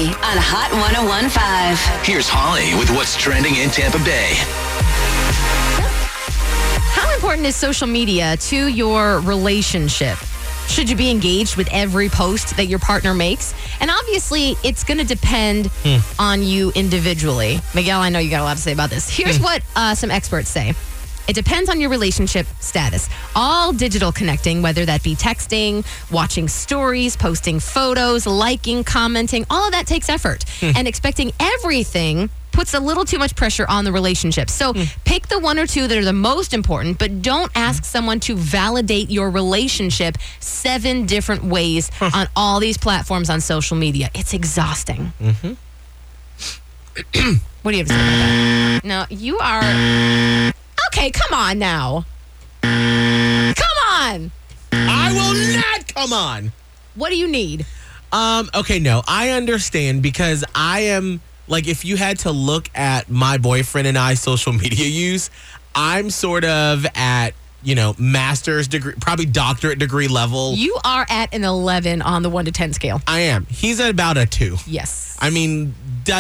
Holly on Hot 101.5. Here's Holly with what's trending in Tampa Bay. How important is social media to your relationship? Should you be engaged with every post that your partner makes? And obviously, it's going to depend on you individually. Miguel, I know you got a lot to say about this. Here's what some experts say. It depends on your relationship status. All digital connecting, whether that be texting, watching stories, posting photos, liking, commenting, all of that takes effort. And expecting everything puts a little too much pressure on the relationship. So pick the one or two that are the most important, but don't ask someone to validate your relationship 7 different ways on all these platforms on social media. It's exhausting. What do you have to say about that? No, you are... Okay, come on now. Come on. I will not come on. What do you need? Okay, no, I understand because I am, like, if you had to look at my boyfriend and I's social media use, I'm sort of at, master's degree, probably doctorate degree level. You are at an 11 on the 1 to 10 scale. I am. He's at about a 2. Yes. I mean,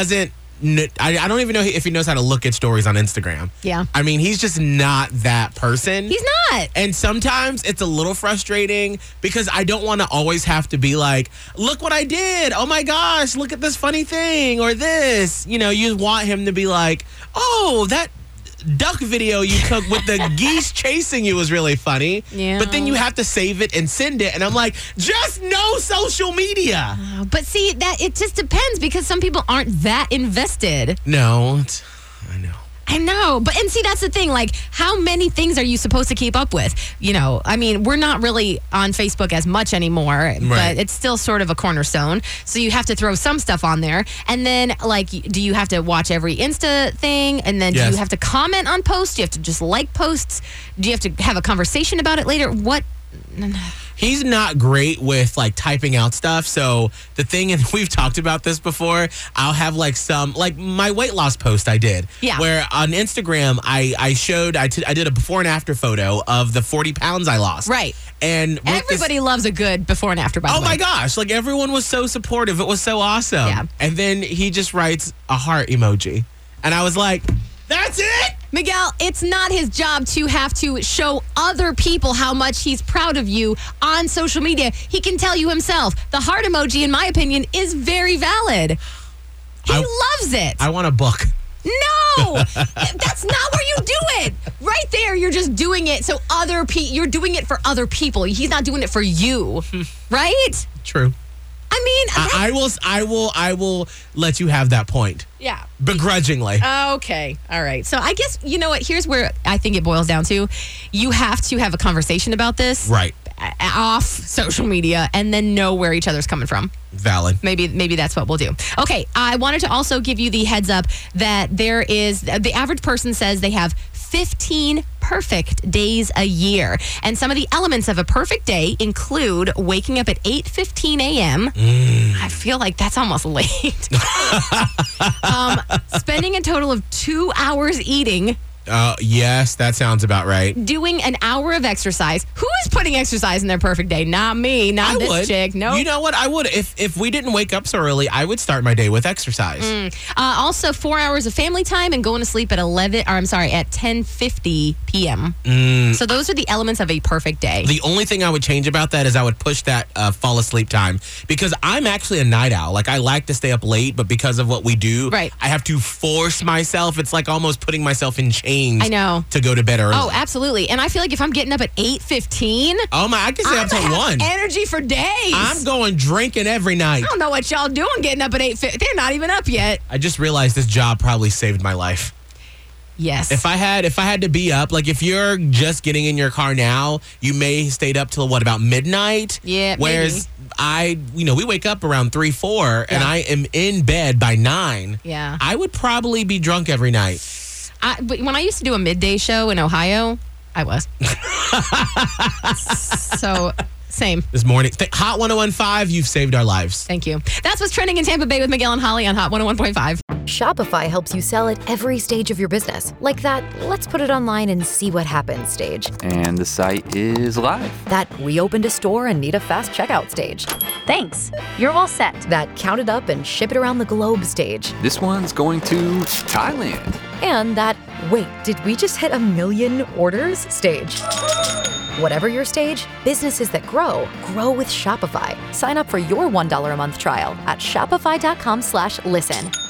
I don't even know if he knows how to look at stories on Instagram. Yeah. I mean, he's just not that person. He's not. And sometimes it's a little frustrating because I don't want to always have to be like, look what I did. Oh my gosh, look at this funny thing or this. You want him to be like, oh, that duck video you took with the geese chasing you was really funny. Yeah. But then you have to save it and send it. And I'm like, just no social media. But see, that it just depends because some people aren't that invested. No, I know. I know. And see, that's the thing. Like, how many things are you supposed to keep up with? I mean, we're not really on Facebook as much anymore, but it's still sort of a cornerstone. So you have to throw some stuff on there. And then, like, do you have to watch every Insta thing? And then do you have to comment on posts? Do you have to just like posts? Do you have to have a conversation about it later? What? He's not great with like typing out stuff. So the thing, and we've talked about this before, I'll have like my weight loss post I did. Yeah. Where on Instagram, I did a before and after photo of the 40 pounds I lost. Right. And everybody loves a good before and after, by the way. Oh my gosh. Like everyone was so supportive. It was so awesome. Yeah. And then he just writes a heart emoji. And I was like, that's it? Miguel, it's not his job to have to show other people how much he's proud of you on social media. He can tell you himself. The heart emoji, in my opinion, is very valid. He loves it. I want a book. No, that's not where you do it. Right there, you're just doing it so you're doing it for other people. He's not doing it for you, right? True. I mean, I will let you have that point. Yeah. Begrudgingly. Okay. All right. So I guess, you know what? Here's where I think it boils down to. You have to have a conversation about this. Right. Off social media and then know where each other's coming from. Valid. Maybe that's what we'll do. Okay. I wanted to also give you the heads up that the average person says they have 15 perfect days a year. And some of the elements of a perfect day include waking up at 8:15 a.m. I feel like that's almost late. Spending a total of 2 hours eating. Yes, that sounds about right. Doing an hour of exercise. Who is putting exercise in their perfect day? Not me. Not this chick. No. You know what? I would. If we didn't wake up so early, I would start my day with exercise. Also, 4 hours of family time and going to sleep at 10:50 p.m. So those are the elements of a perfect day. The only thing I would change about that is I would push that fall asleep time because I'm actually a night owl. Like I like to stay up late, but because of what we do, right. I have to force myself. It's like almost putting myself in chains. I know. To go to bed early. Oh, absolutely. And I feel like if I'm getting up at 8:15, I can stay up till 1. Energy for days. I'm going drinking every night. I don't know what y'all doing getting up at 8:50. They're not even up yet. I just realized this job probably saved my life. Yes. If I had to be up, like if you're just getting in your car now, you may stayed up till about midnight. Yeah. Whereas we wake up around 3, 4, and I am in bed by 9. Yeah. I would probably be drunk every night. But when I used to do a midday show in Ohio, I was. Same. this morning. Hot 101.5, you've saved our lives. Thank you. That's what's trending in Tampa Bay with Miguel and Holly on Hot 101.5. Shopify helps you sell at every stage of your business. Like that, let's put it online and see what happens stage. And the site is live. That we opened a store and need a fast checkout stage. Thanks. You're all set. That count it up and ship it around the globe stage. This one's going to Thailand. And that, wait, did we just hit 1 million orders stage? Whatever your stage, businesses that grow with Shopify. Sign up for your $1 a month trial at shopify.com/listen.